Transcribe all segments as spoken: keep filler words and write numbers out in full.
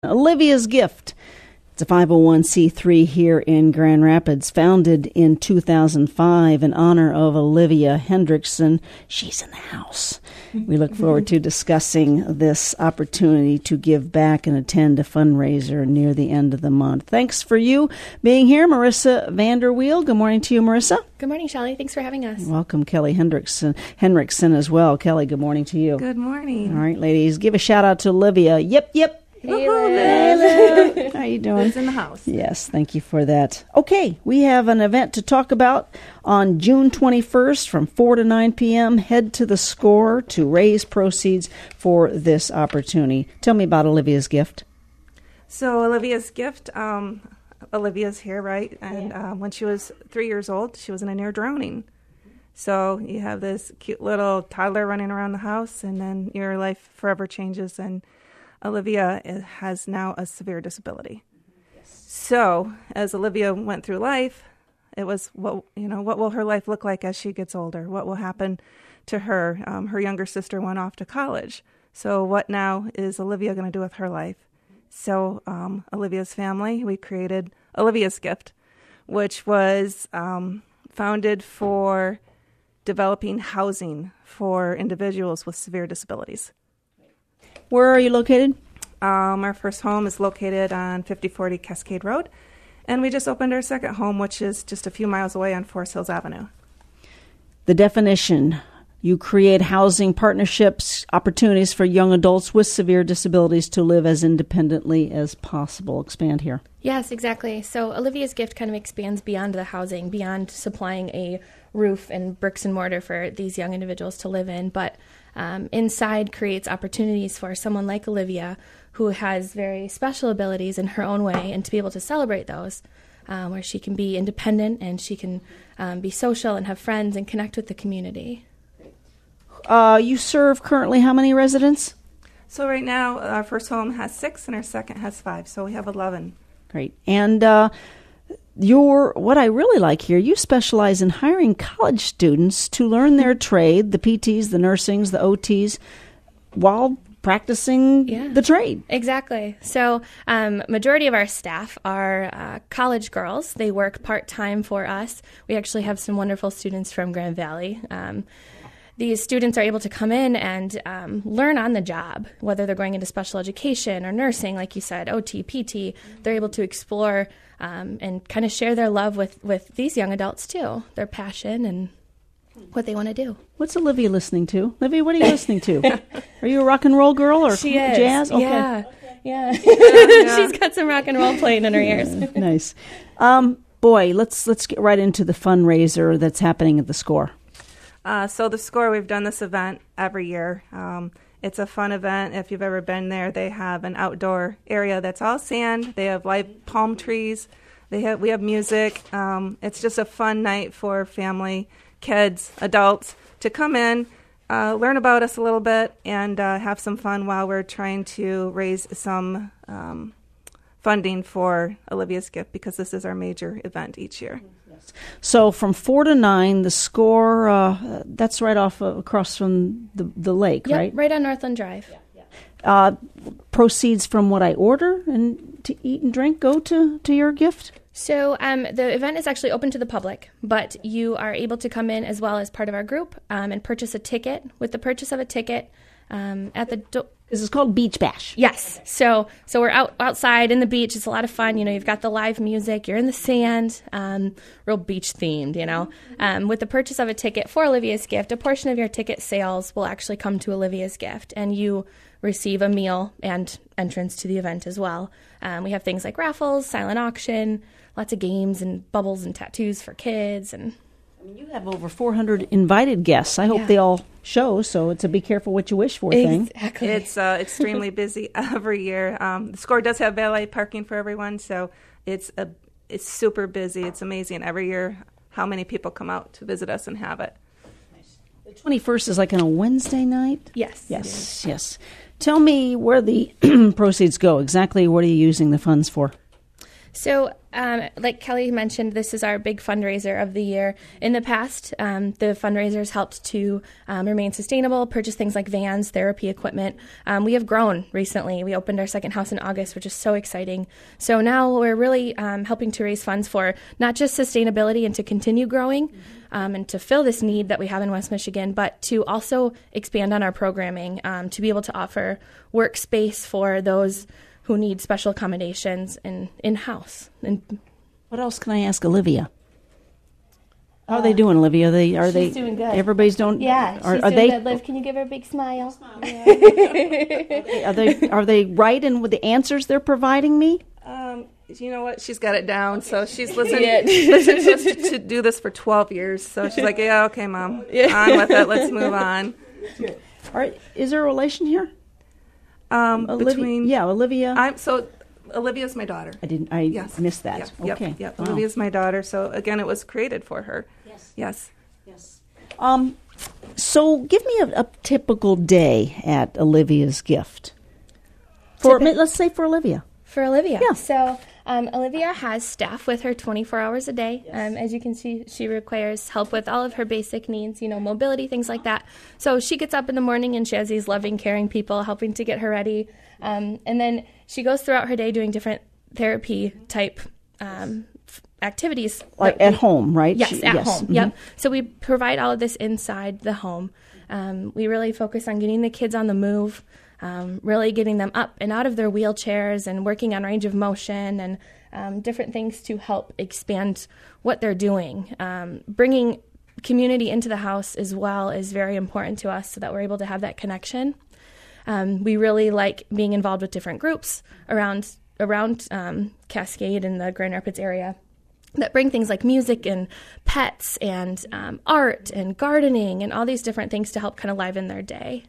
Olivia's Gift. It's a five oh one c three here in Grand Rapids, founded in two thousand five in honor of Olivia Hendrickson. She's in the house. We look forward to discussing this opportunity to give back and attend a fundraiser near the end of the month. Thanks for you being here, Marissa Vanderweel. Good morning to you, Marissa. Good morning, Shelley. Thanks for having us. Welcome, Kelly Hendrickson, Hendrickson as well. Kelly, good morning to you. Good morning. All right, ladies, give a shout out to Olivia. Yep, yep. Hey, Liz. How you doing? Liz in the house. Yes, thank you for that. Okay, we have an event to talk about on June twenty-first from four to nine p.m. Head to the Score to raise proceeds for this opportunity. Tell me about Olivia's Gift. So Olivia's Gift, um, Olivia's here, right? And yeah. uh, when she was three years old, she was in a near drowning. So you have this cute little toddler running around the house, and then your life forever changes, and Olivia has now a severe disability. Yes. So as Olivia went through life, it was, what you know, what will her life look like as she gets older? What will happen to her? Um, her younger sister went off to college. So what now is Olivia going to do with her life? So um, Olivia's family, we created Olivia's Gift, which was um, founded for developing housing for individuals with severe disabilities. Where are you located? Um, our first home is located on fifty forty Cascade Road, and we just opened our second home, which is just a few miles away on Forest Hills Avenue. The definition, you create housing partnerships, opportunities for young adults with severe disabilities to live as independently as possible. Expand here. Yes, exactly. So Olivia's Gift kind of expands beyond the housing, beyond supplying a roof and bricks and mortar for these young individuals to live in, but um, inside creates opportunities for someone like Olivia who has very special abilities in her own way, and to be able to celebrate those, um, where she can be independent and she can um, be social and have friends and connect with the community. Uh, you serve currently how many residents? So right now, our first home has six and our second has five, so we have eleven. Great. And uh, your what I really like here, you specialize in hiring college students to learn their trade, the P Ts, the nursings, the O Ts, while practicing yeah. the trade. Exactly. So um, majority of our staff are uh, college girls. They work part-time for us. We actually have some wonderful students from Grand Valley. Um, these students are able to come in and um, learn on the job, whether they're going into special education or nursing, like you said, O T, P T. They're able to explore um, and kind of share their love with, with these young adults too, their passion and what they want to do. What's Olivia listening to? Olivia, what are you listening to? Are you a rock and roll girl or she is. jazz? Okay. Yeah, yeah. yeah. She's got some rock and roll playing in her ears. Nice. Um, boy, let's let's get right into the fundraiser that's happening at the Score. Uh, so the Score, we've done this event every year. Um, it's a fun event. If you've ever been there, they have an outdoor area that's all sand. They have live palm trees. They have we have music. Um, it's just a fun night for family, kids, adults to come in, uh, learn about us a little bit, and uh, have some fun while we're trying to raise some um, funding for Olivia's Gift, because this is our major event each year. So from four to nine, the Score, uh, that's right off uh, across from the, the lake, yep, right? right on Northland Drive. Yeah, yeah. Uh, proceeds from what I order and to eat and drink go to, to your gift? So um, the event is actually open to the public, but you are able to come in as well as part of our group um, and purchase a ticket. With the purchase of a ticket um, at the door. This is called Beach Bash. Yes. So so we're out outside in the beach. It's a lot of fun. You know, you've got the live music. You're in the sand. Um, real beach themed, you know. Um, with the purchase of a ticket for Olivia's Gift, a portion of your ticket sales will actually come to Olivia's Gift, and you receive a meal and entrance to the event as well. Um, we have things like raffles, silent auction, lots of games and bubbles and tattoos for kids. And I mean, you have over four hundred invited guests. I hope yeah. they all show, so it's a be careful what you wish for thing. Exactly. It's uh, extremely busy every year. Um, the Score does have valet parking for everyone, so it's a it's super busy. It's amazing every year how many people come out to visit us and have it. The twenty-first is like on a Wednesday night? Yes. Yes, yes. Tell me where the proceeds go. Exactly what are you using the funds for? So, um, like Kelly mentioned, this is our big fundraiser of the year. In the past, um, the fundraisers helped to um, remain sustainable, purchase things like vans, therapy equipment. Um, we have grown recently. We opened our second house in August, which is so exciting. So now we're really um, helping to raise funds for not just sustainability and to continue growing um, and to fill this need that we have in West Michigan, but to also expand on our programming um, to be able to offer workspace for those who need special accommodations in in-house. And what else can I ask Olivia? How are they doing, Olivia? Are they are she's they doing good. Everybody's doing. Yeah, Are, she's are doing they? good. Liv, can you give her a big smile? Yeah. Are they are they right in with the answers they're providing me? Um, you know what? She's got it down. So she's listened, listened to us to, to do this for twelve years. So she's like, yeah, okay, Mom. On with it. Let's move on. All right. Is there a relation here? Um, Olivia, between yeah, Olivia. I'm so Olivia's my daughter. I didn't. I Yes. missed that. Yep, Okay. Yep. yep. Wow. Olivia's my daughter. So again, it was created for her. Yes. Yes. Yes. Um. So, give me a, a typical day at Olivia's Gift. For Typi- let's say for Olivia. For Olivia. Yeah. So um, Olivia has staff with her twenty-four hours a day. Um, as you can see, she requires help with all of her basic needs, you know, mobility, things like that. So she gets up in the morning and she has these loving, caring people helping to get her ready. Um, and then she goes throughout her day doing different therapy type um, f- activities. Like that at we- home, right? Yes, She- at yes. home. Mhm. Yep. So we provide all of this inside the home. Um, we really focus on getting the kids on the move, um, really getting them up and out of their wheelchairs and working on range of motion and um, different things to help expand what they're doing. Um, bringing community into the house as well is very important to us so that we're able to have that connection. Um, we really like being involved with different groups around around um, Cascade and the Grand Rapids area that bring things like music and pets and um, art and gardening and all these different things to help kind of liven their day.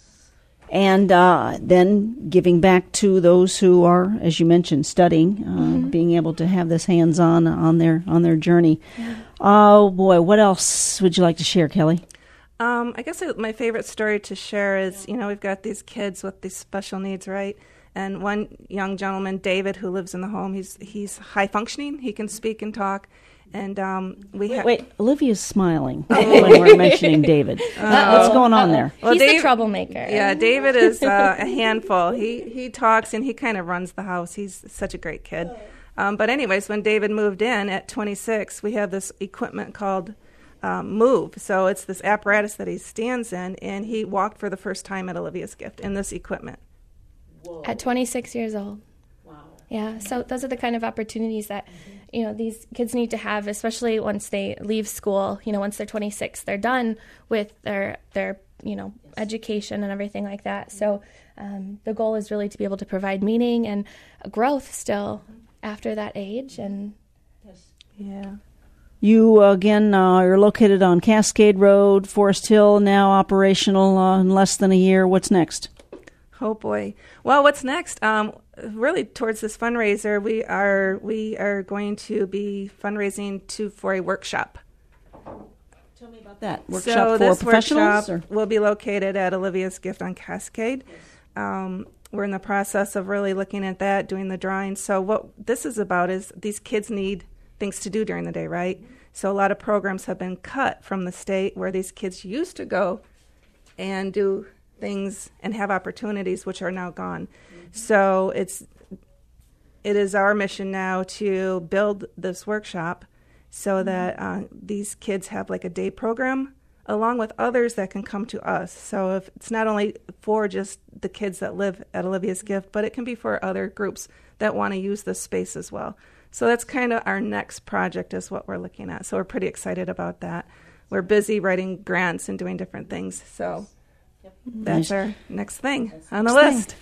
And uh, then giving back to those who are, as you mentioned, studying, uh, Mm-hmm. being able to have this hands-on on their on their journey. Oh boy, what else would you like to share, Kelly? Um, I guess my favorite story to share is, you know, we've got these kids with these special needs, right? And one young gentleman, David, who lives in the home, he's he's high functioning. He can speak and talk. And um, we have Wait, Olivia's smiling when we're mentioning David. What's going on there? Well, He's Dave- the troublemaker. Yeah, David is uh, a handful. He he talks and he kind of runs the house. He's such a great kid. Um, but anyways, when David moved in at twenty-six, we have this equipment called um, Move. So it's this apparatus that he stands in, and he walked for the first time at Olivia's Gift in this equipment. At twenty-six years old. Wow. Yeah, so those are the kind of opportunities that, you know, these kids need to have, especially once they leave school. You know, once they're twenty-six, they're done with their, their you know, education and everything like that. So um, the goal is really to be able to provide meaning and growth still after that age. And Yeah. You, uh, again, uh, are located on Cascade Road, Forest Hill, now operational uh, in less than a year. What's next? Oh boy. Well, what's next? Um, really, towards this fundraiser, we are we are going to be fundraising to for a workshop. Tell me about that. Workshop so for this professionals? workshop will be located at Olivia's Gift on Cascade. Um, we're in the process of really looking at that, doing the drawings. So what this is about is these kids need things to do during the day, right? So a lot of programs have been cut from the state where these kids used to go and do things and have opportunities which are now gone. Mm-hmm. So it's it is our mission now to build this workshop so mm-hmm. that uh, these kids have like a day program along with others that can come to us. So if it's not only for just the kids that live at Olivia's Gift, but it can be for other groups that want to use this space as well. So that's kind of our next project is what we're looking at. So we're pretty excited about that. We're busy writing grants and doing different things. So that's Nice. our next thing on the next list.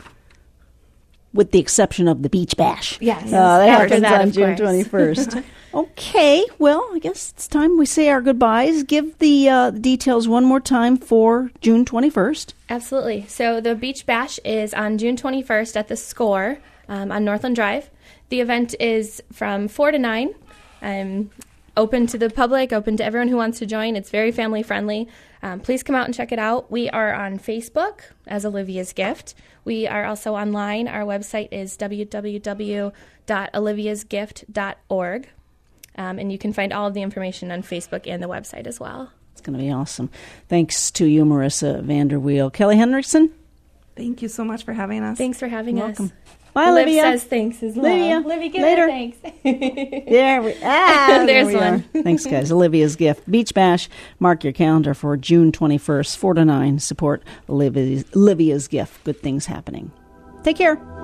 With the exception of the Beach Bash. Yes. Uh, that After happens that, on of June course. twenty-first. Okay, well, I guess it's time we say our goodbyes. Give the uh, details one more time for June twenty-first. absolutely. So the Beach Bash is on June twenty-first at the Score um, on Northland Drive. The event is from four to nine. Um, open to the public, open to everyone who wants to join. It's very family friendly. Um, please come out and check it out. We are on Facebook as Olivia's Gift. We are also online. Our website is w w w dot olivias gift dot org. Um, and you can find all of the information on Facebook and the website as well. It's going to be awesome. Thanks to you, Marissa Vanderweel. Kelly Hendrickson? Thank you so much for having us. Thanks for having You're us. welcome. Bye, Liv Olivia. says thanks as well. Olivia. Livy, give Later. her thanks. There we, ah, there There's we one. are. Thanks, guys. Olivia's Gift. Beach Bash. Mark your calendar for June twenty-first, four to nine. Support Olivia's, Olivia's Gift. Good things happening. Take care.